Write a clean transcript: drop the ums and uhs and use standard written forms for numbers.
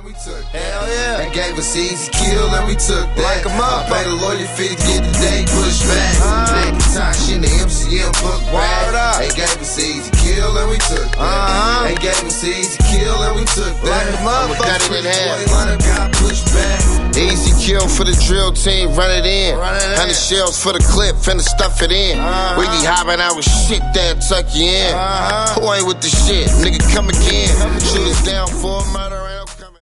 we took that. Hell yeah. They gave us easy kill and we took that. Like a motherfucker. I paid a lawyer fee to get the day pushed back. Nigga time shit in the MCM book Word up. back. They gave us easy kill and we took that. They gave us easy kill and we took that. Like a motherfucker. Cut it in half. Lineup got pushed back. Easy kill for the drill team, run it in. Run it in. 100 shells for the clip, finna stuff it in. We be hopping out with shit that tuck you in. Who ain't with the shit? Nigga, come again. Shoot us down for a murder.